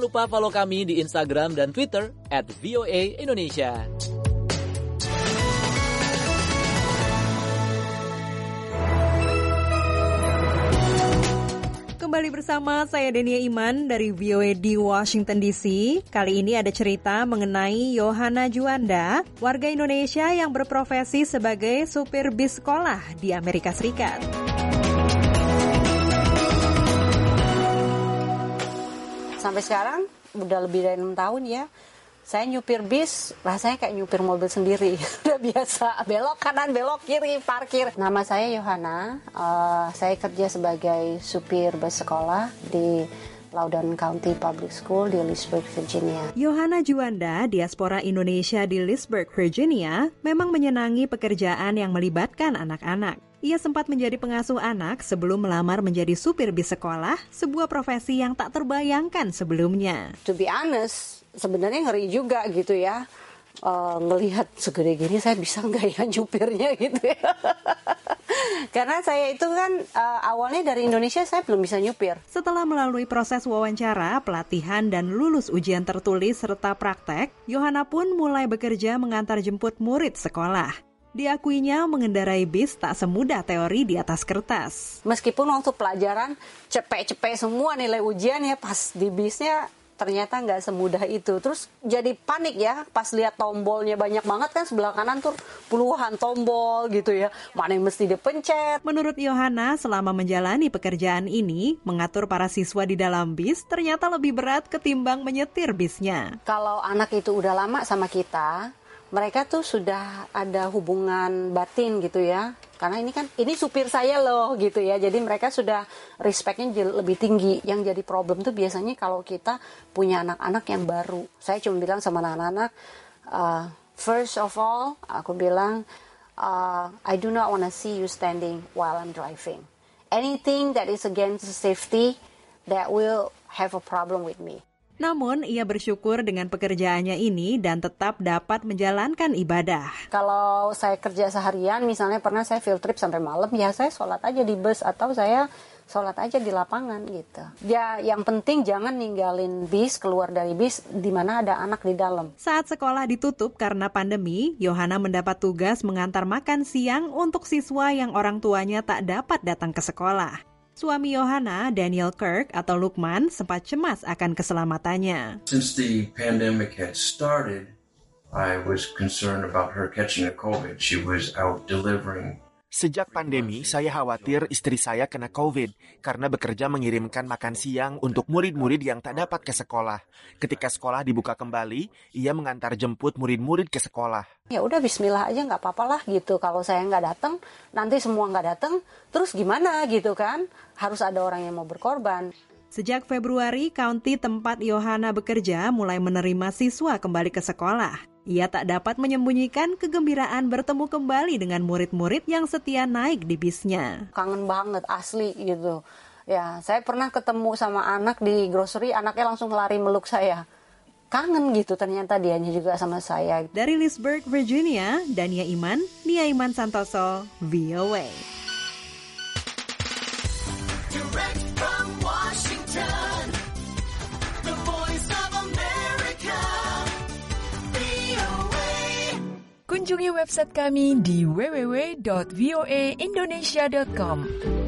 lupa follow kami di Instagram dan Twitter @VOA_Indonesia. Kembali bersama saya Denia Iman dari VOA di Washington DC. Kali ini ada cerita mengenai Yohana Juanda, warga Indonesia yang berprofesi sebagai supir bis sekolah di Amerika Serikat. Sampai sekarang udah lebih dari 6 tahun ya. Saya nyupir bis, rasanya kayak nyupir mobil sendiri. Udah biasa, belok kanan, belok kiri, parkir. Nama saya Yohana, saya kerja sebagai supir bus sekolah di Loudoun County Public School di Leesburg, Virginia. Yohana Juanda, diaspora Indonesia di Leesburg, Virginia, memang menyenangi pekerjaan yang melibatkan anak-anak. Ia sempat menjadi pengasuh anak sebelum melamar menjadi supir bis sekolah, sebuah profesi yang tak terbayangkan sebelumnya. To be honest, sebenarnya ngeri juga gitu ya. Ngelihat segede gini saya bisa nggak ya nyupirnya gitu ya. Karena saya itu kan awalnya dari Indonesia saya belum bisa nyupir. Setelah melalui proses wawancara, pelatihan, dan lulus ujian tertulis serta praktek, Yohana pun mulai bekerja mengantar jemput murid sekolah. Diakuinya mengendarai bis tak semudah teori di atas kertas. Meskipun waktu pelajaran cepet-cepet semua nilai ujian ya, pas di bisnya ternyata nggak semudah itu. Terus jadi panik ya pas lihat tombolnya banyak banget kan, sebelah kanan tuh puluhan tombol gitu ya. Mana yang mesti dipencet. Menurut Yohana, selama menjalani pekerjaan ini, mengatur para siswa di dalam bis ternyata lebih berat ketimbang menyetir bisnya. Kalau anak itu udah lama sama kita, mereka tuh sudah ada hubungan batin gitu ya. Karena ini supir saya loh gitu ya. Jadi mereka sudah respect-nya lebih tinggi. Yang jadi problem tuh biasanya kalau kita punya anak-anak yang baru. Saya cuma bilang sama anak-anak, first of all, aku bilang, I do not want to see you standing while I'm driving. Anything that is against safety, that will have a problem with me. Namun, ia bersyukur dengan pekerjaannya ini dan tetap dapat menjalankan ibadah. Kalau saya kerja seharian, misalnya pernah saya field trip sampai malam, ya saya sholat aja di bus atau saya sholat aja di lapangan gitu. Ya, yang penting jangan ninggalin bis, keluar dari bis di mana ada anak di dalam. Saat sekolah ditutup karena pandemi, Yohana mendapat tugas mengantar makan siang untuk siswa yang orang tuanya tak dapat datang ke sekolah. Suami Yohana, Daniel Kirk atau Lukman, sempat cemas akan keselamatannya. Since the pandemic had started, I was concerned about her catching a COVID. She was out delivering. Sejak pandemi, saya khawatir istri saya kena COVID karena bekerja mengirimkan makan siang untuk murid-murid yang tak dapat ke sekolah. Ketika sekolah dibuka kembali, ia mengantar jemput murid-murid ke sekolah. Ya udah bismillah aja, nggak apa-apa lah gitu. Kalau saya nggak datang, nanti semua nggak datang, terus gimana gitu kan? Harus ada orang yang mau berkorban. Sejak Februari, county tempat Yohana bekerja mulai menerima siswa kembali ke sekolah. Ia tak dapat menyembunyikan kegembiraan bertemu kembali dengan murid-murid yang setia naik di bisnya. Kangen banget, asli gitu. Ya, saya pernah ketemu sama anak di grocery, anaknya langsung lari meluk saya. Kangen gitu, ternyata dianya juga sama saya. Dari Leesburg, Virginia, Dania Iman, Nia Iman Santoso, VOA. Direct from Washington, the voice of America, VOA. Kunjungi website kami di www.voaindonesia.com.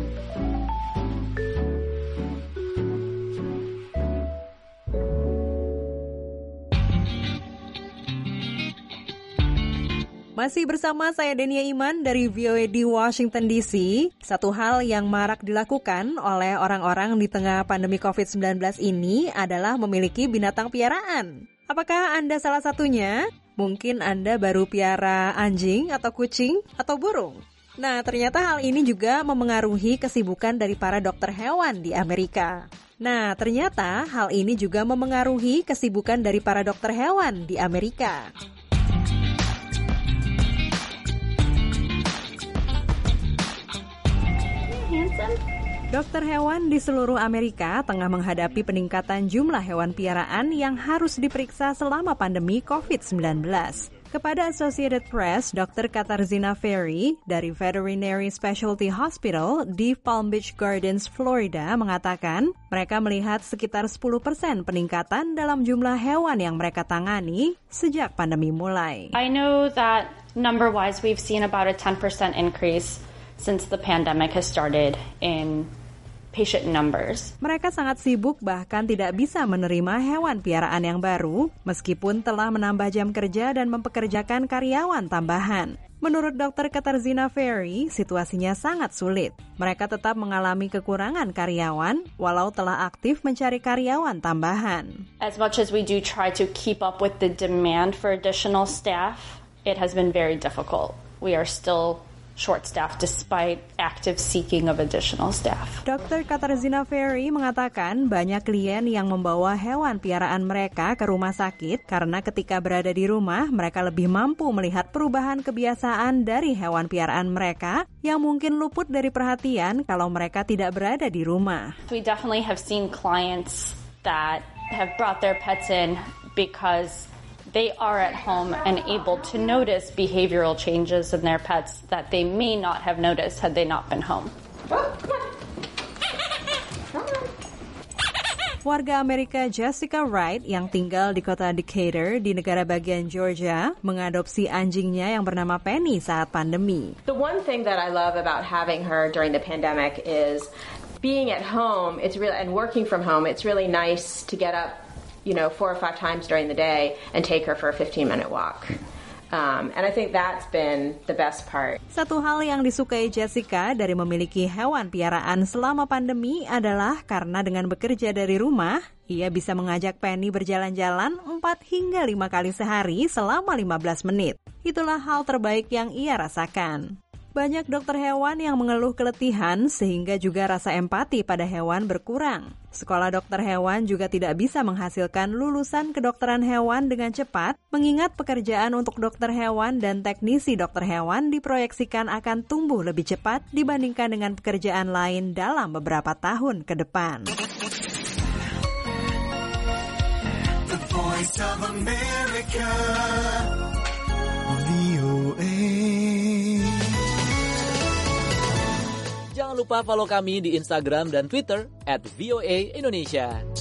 Masih bersama saya Denia Iman dari VOA di Washington DC. Satu hal yang marak dilakukan oleh orang-orang di tengah pandemi COVID-19 ini adalah memiliki binatang piaraan. Apakah Anda salah satunya? Mungkin Anda baru piara anjing atau kucing atau burung. Nah, ternyata hal ini juga memengaruhi kesibukan dari para dokter hewan di Amerika. Nah, ternyata hal ini juga memengaruhi kesibukan dari para dokter hewan di Amerika. Dokter hewan di seluruh Amerika tengah menghadapi peningkatan jumlah hewan piaraan yang harus diperiksa selama pandemi COVID-19. Kepada Associated Press, Dr. Katarzyna Ferry dari Veterinary Specialty Hospital di Palm Beach Gardens, Florida mengatakan mereka melihat sekitar 10% peningkatan dalam jumlah hewan yang mereka tangani sejak pandemi mulai. I know that number-wise we've seen about a 10% increase since the pandemic has started in patient numbers. Mereka sangat sibuk bahkan tidak bisa menerima hewan piaraan yang baru meskipun telah menambah jam kerja dan mempekerjakan karyawan tambahan. Menurut Dr. Katarzyna Ferry, situasinya sangat sulit. Mereka tetap mengalami kekurangan karyawan walau telah aktif mencari karyawan tambahan. As much as we do try to keep up with the demand for additional staff, it has been very difficult. We are still short-staffed despite active seeking of additional staff. Dr. Katarzyna Ferry mengatakan banyak klien yang membawa hewan piaraan mereka ke rumah sakit karena ketika berada di rumah mereka lebih mampu melihat perubahan kebiasaan dari hewan piaraan mereka yang mungkin luput dari perhatian kalau mereka tidak berada di rumah. We definitely have seen clients that have brought their pets in because they are at home and able to notice behavioral changes in their pets that they may not have noticed had they not been home. Warga Amerika Jessica Wright yang tinggal di kota Decatur di negara bagian Georgia mengadopsi anjingnya yang bernama Penny saat pandemi. The one thing that I love about having her during the pandemic is being at home. And working from home. It's really nice to get up 4 or 5 times during the day and take her for a 15-minute walk. And I think that's been the best part. Satu hal yang disukai Jessica dari memiliki hewan piaraan selama pandemi adalah karena dengan bekerja dari rumah, ia bisa mengajak Penny berjalan-jalan 4 hingga 5 kali sehari selama 15 menit. Itulah hal terbaik yang ia rasakan. Banyak dokter hewan yang mengeluh keletihan sehingga juga rasa empati pada hewan berkurang. Sekolah dokter hewan juga tidak bisa menghasilkan lulusan kedokteran hewan dengan cepat, mengingat pekerjaan untuk dokter hewan dan teknisi dokter hewan diproyeksikan akan tumbuh lebih cepat dibandingkan dengan pekerjaan lain dalam beberapa tahun ke depan. The Voice of America, VOA. Jangan lupa follow kami di Instagram dan Twitter @VOA Indonesia.